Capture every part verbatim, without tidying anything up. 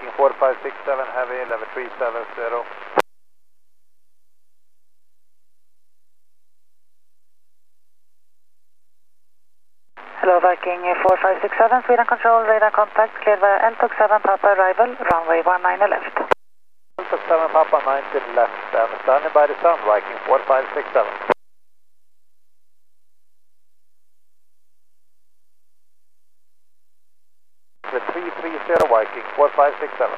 Viking four five six seven heavy, level three seven zero. Hello Viking four five six seven, Sweden Control, radar contact, cleared via L T O C seven Papa arrival, runway one nine left. L T O C seven Papa ninety left, and standing by the sun, Viking four five six seven. With three three zero Viking four five six seven.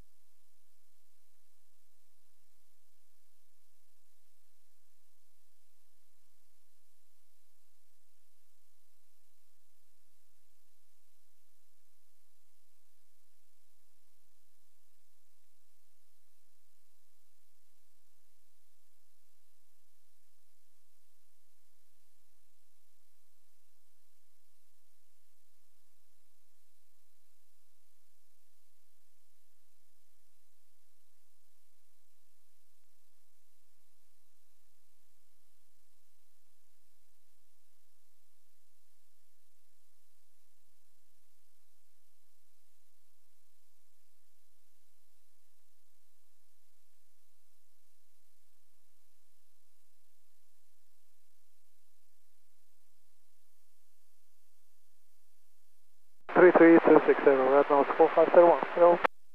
three three two six zero, red nose four five zero one, hello.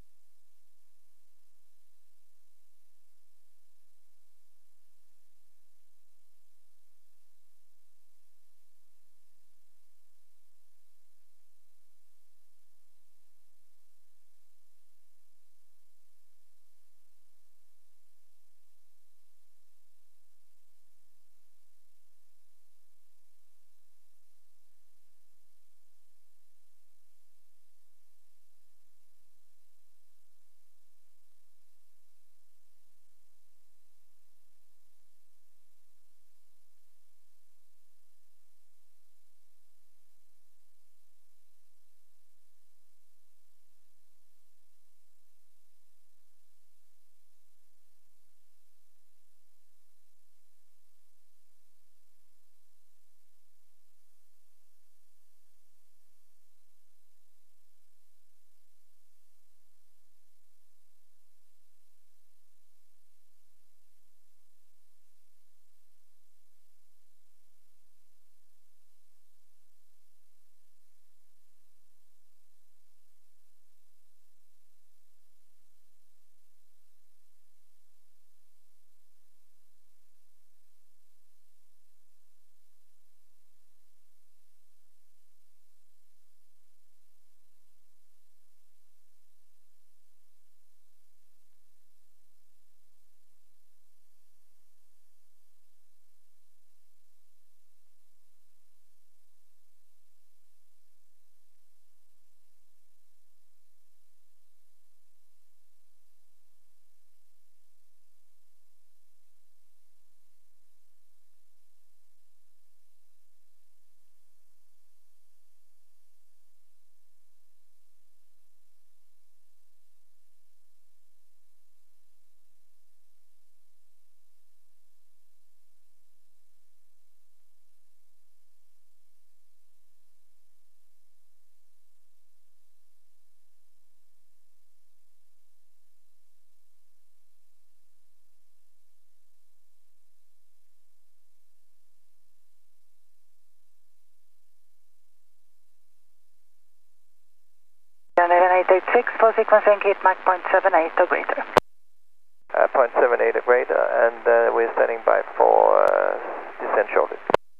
eleven eight eight six, full sequencing, heat Mach zero point seven eight or greater. Uh, zero point seven eight or greater, and uh, we're standing by for uh, descent shortly.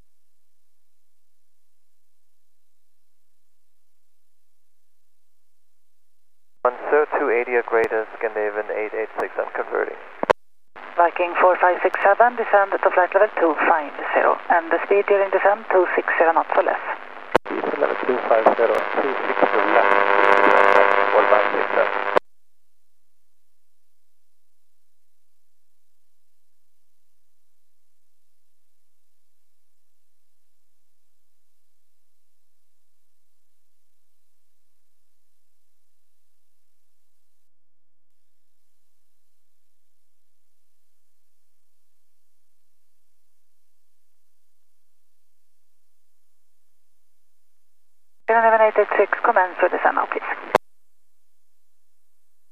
one zero two eighty or greater, Scandinavian eight eight six, I'm converting. Viking four five six seven, descend to flight level two five zero, and the speed during descent two six zero knots or less. Speed level two five zero, two six zero left, four five six seven. eleven eight eight six, commence your descent now please.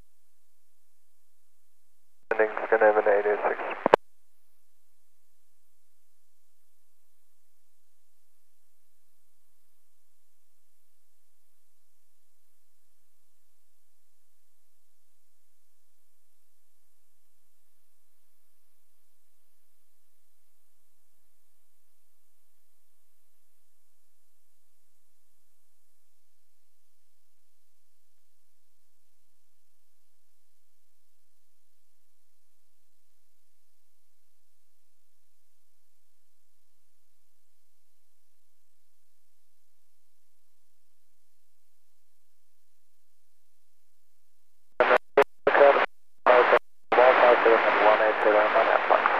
zero and one half point.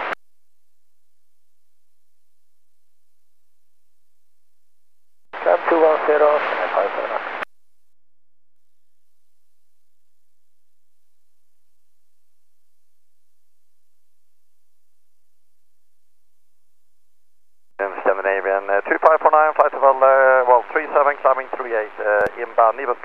Tram two one zero, and five seven. seven Avian, uh, two five four nine, flight level, uh, well, three seven, climbing three eight, uh, inbound, Nibus.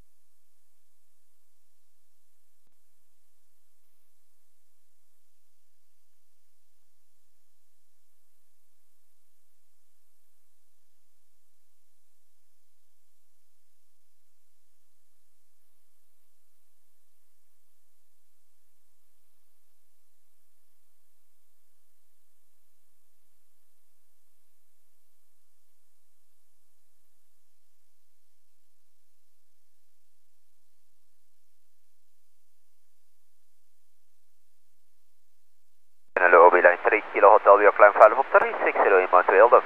Hello, O B line three Kilo Hotel, we are flying five level three six zero inbound to Eldon.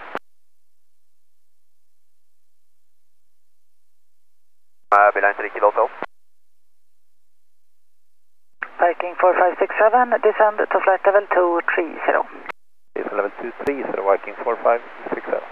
Uh, O B line three Kilo Hotel. Viking four five six seven, descend to flight level two three zero. It's level two three zero, Viking four five six seven.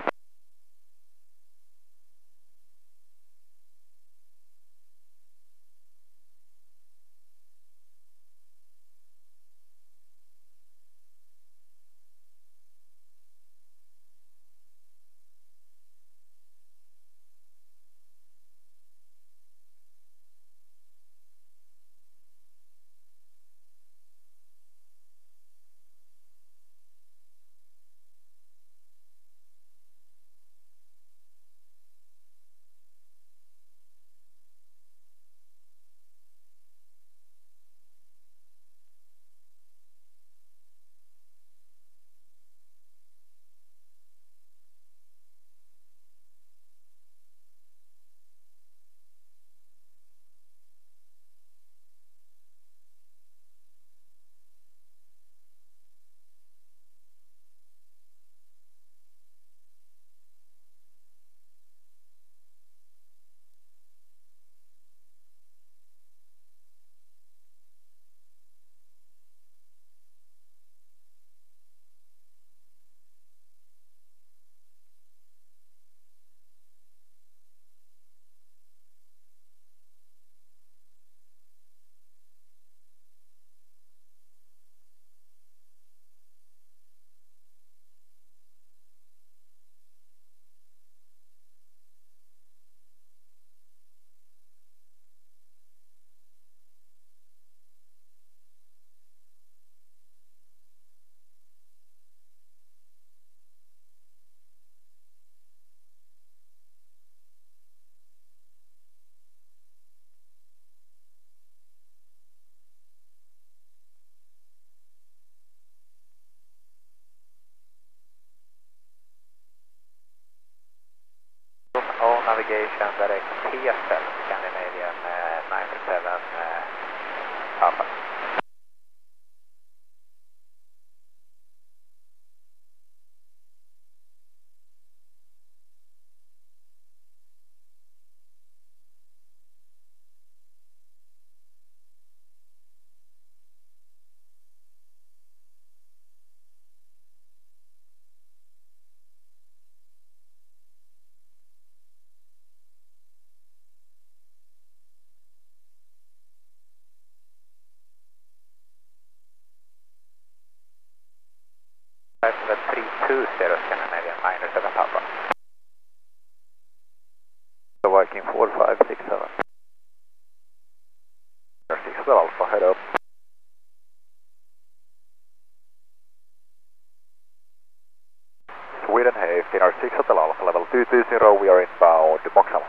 All navigation direct T S L, Scandinavian uh, nine seven uh, Papa. Five seven three two zero, Scandinavian nine seven Papa. So Viking four five six seven. six Alpha, head up. Sweden, hey, Finnair six Hotel Alpha, level two two zero, we are inbound Moxham.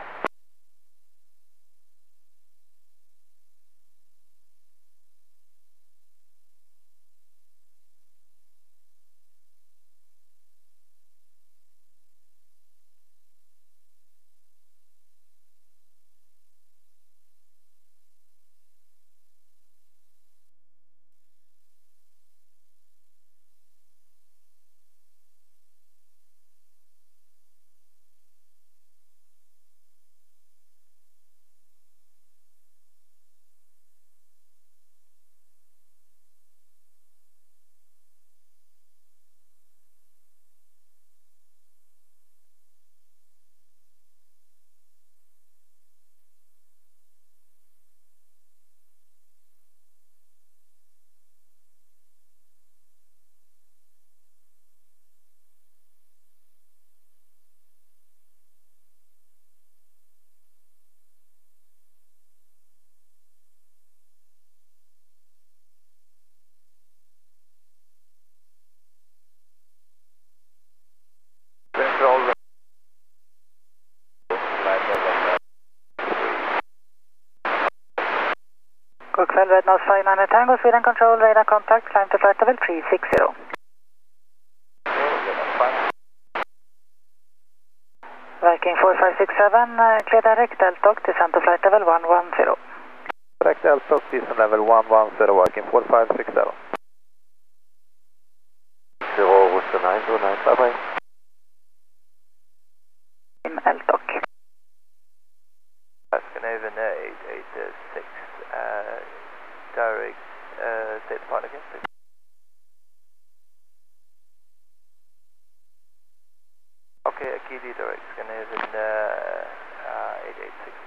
God kväll, Red Nose five nine Tango, Sweden Control, radar contact, climb to flight level three six zero. Viking four five six seven, uh, clear direct L-T O C, descend to flight level one one zero. Direct L-T O C, descend level one one zero, Viking four five six seven. zero, route nine two nine, bye bye. L-T O C. Scandinavian eight eight six, uh, direct, uh, state point again, please. Okay, K D direct, Scandinavian uh, uh, eight eight six.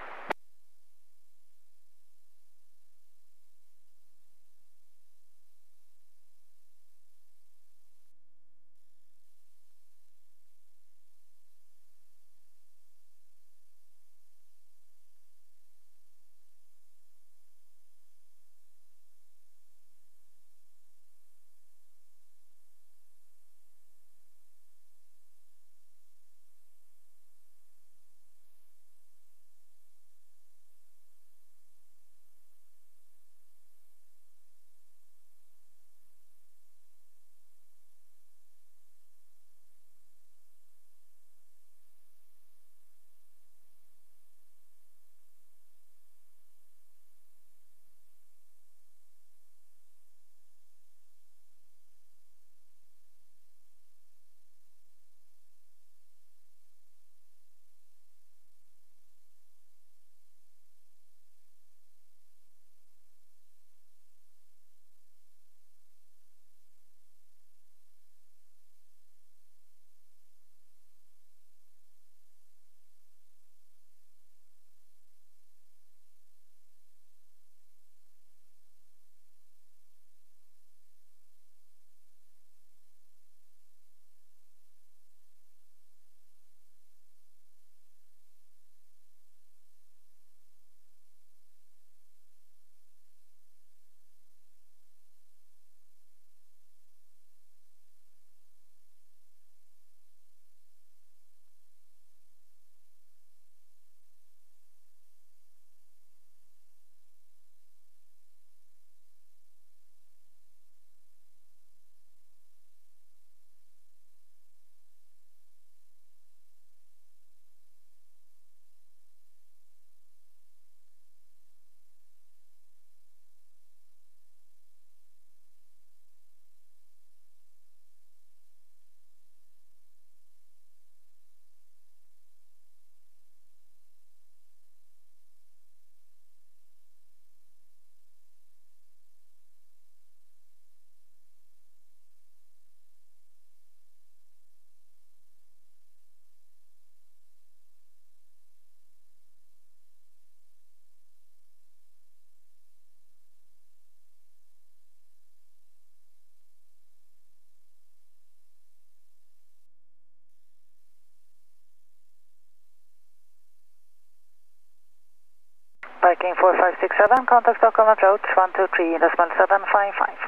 Viking four five six seven, contact Stockholm approach one two three decimal seven five five.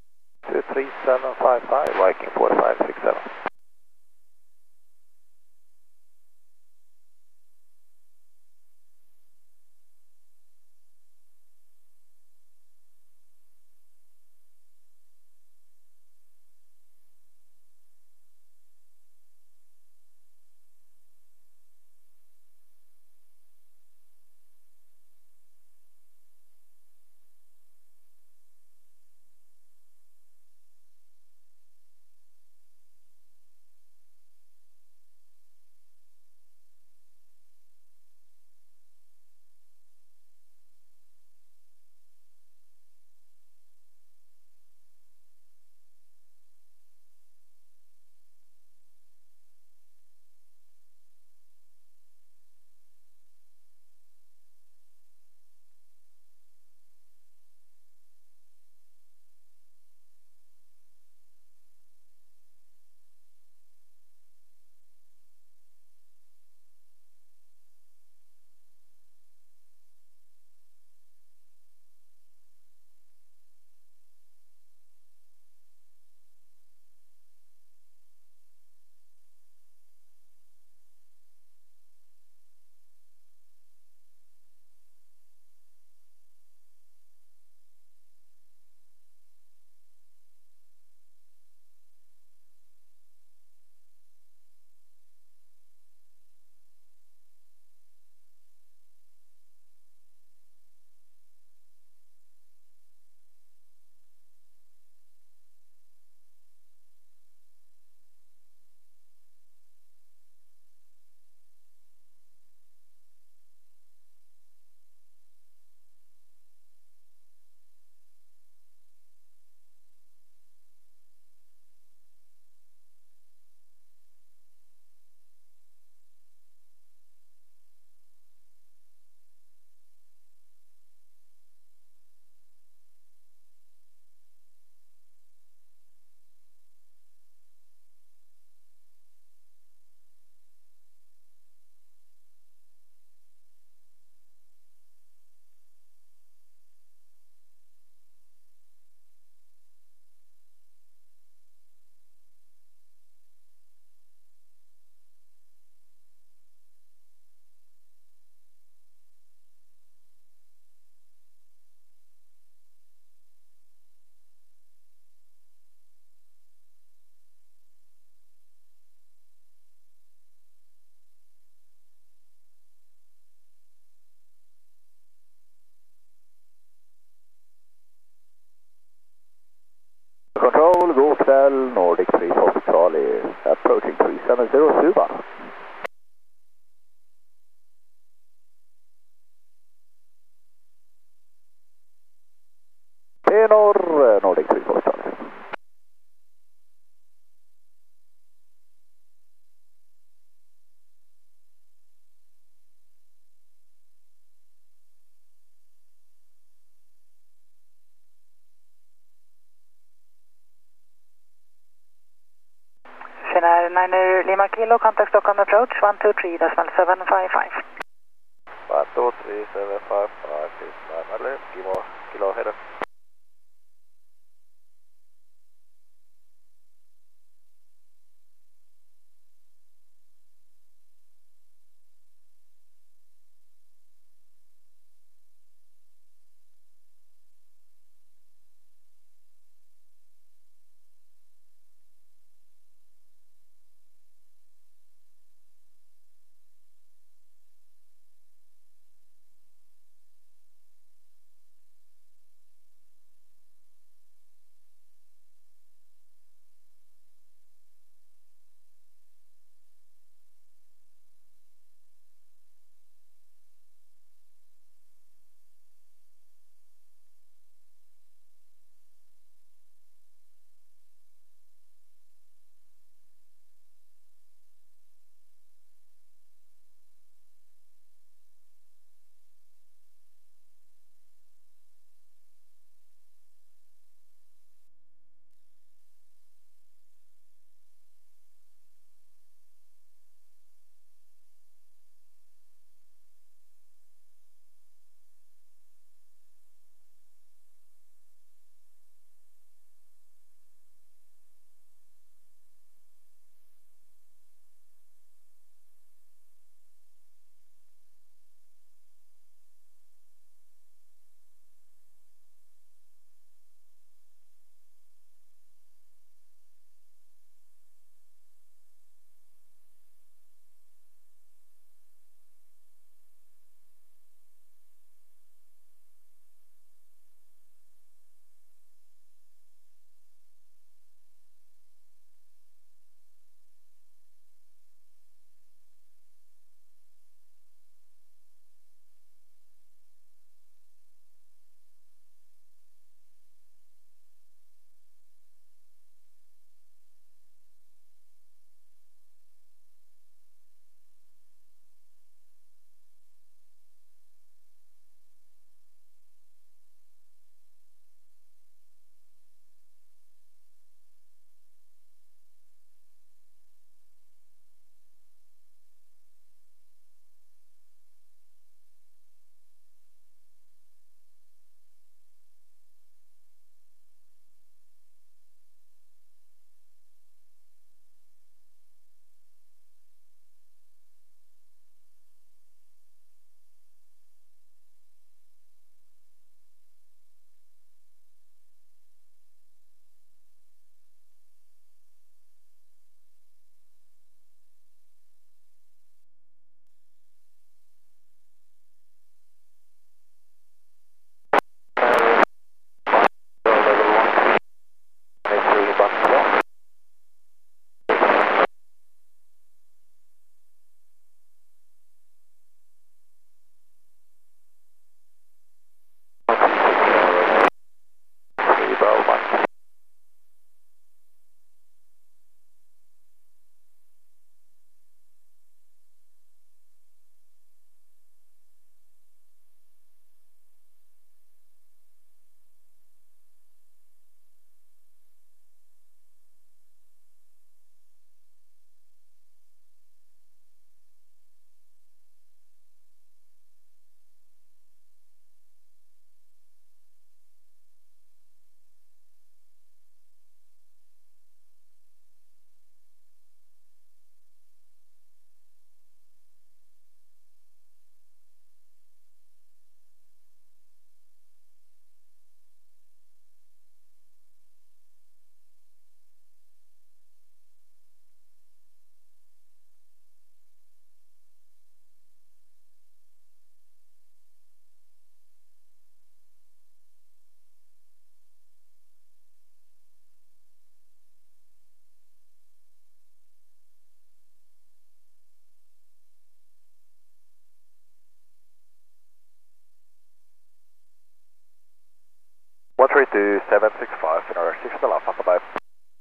two three seven five five, Viking four five six seven. Control, god kväll, Nordic three Fox Charlie, approaching three seven zero Suva. Tenor, Nordic three Fox Charlie. Finnair niner Lima Kilo, contact Stockholm approach one two three decimal seven five five. one two three seven five five is nine Kilo, Kilo header. two seven six five, Nordic six Hotel Alpha, bye bye.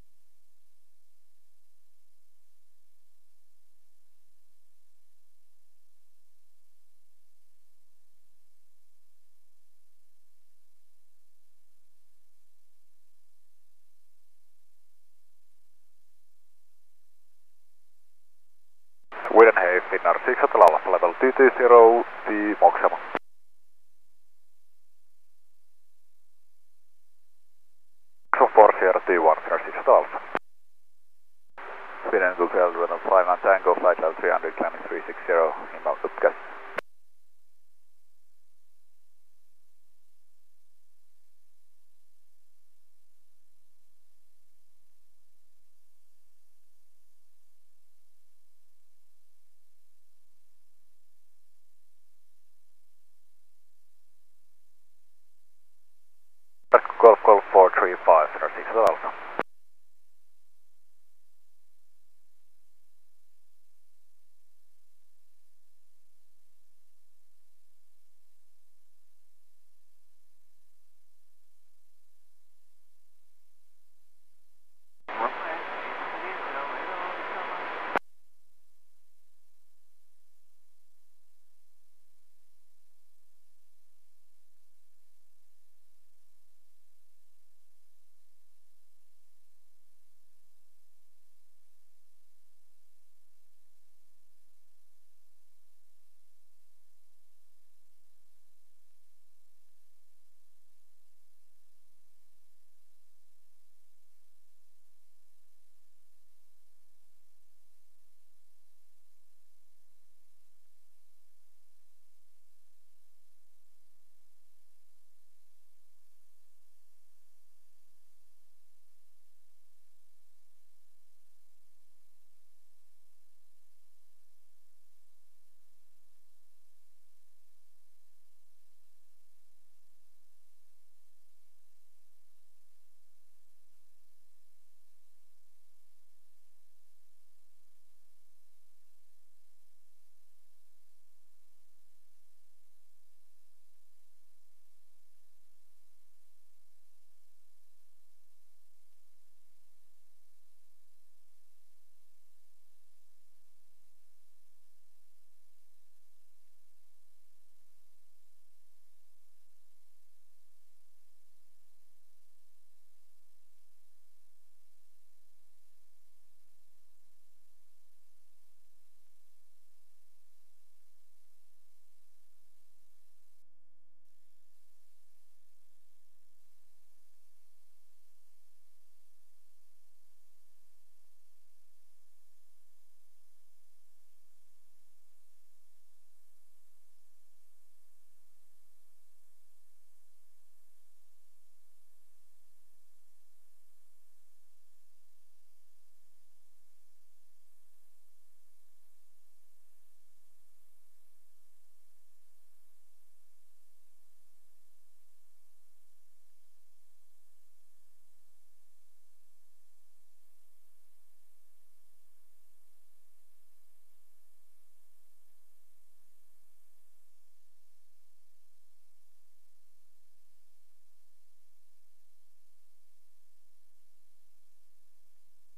Widenhead, Finnair six Hotel Alpha, level two two zero, the Moxama. four zero two one, Finnair six Hotel Alpha. Sweden Google Renault five one Tango, flight level three hundred, climbing three six zero, inbound Upgas. Golf Golf four three five, Finnair six Hotel Alpha.